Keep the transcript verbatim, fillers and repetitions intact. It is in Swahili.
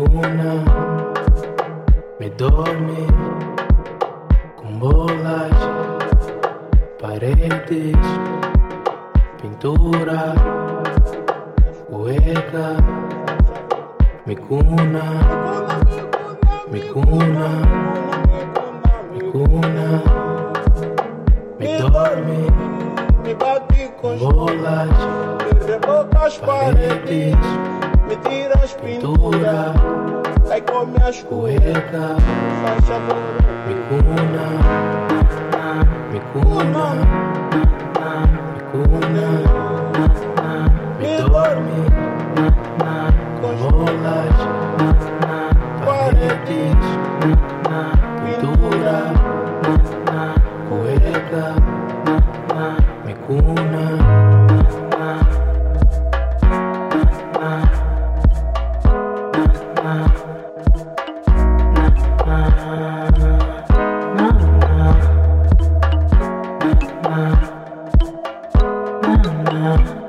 cuna, me dorme com bolas, paredes, pintura, cueca, me cuna, me cuna, me cuna, me dorme com bolas, paredes, me tira as pinturas, aí come as cueca, faz amor, me cuna, me cuna, me cuna, me dorme com bolas, paredes, pintura, cueca, me cuna. Uh, uh, uh, uh.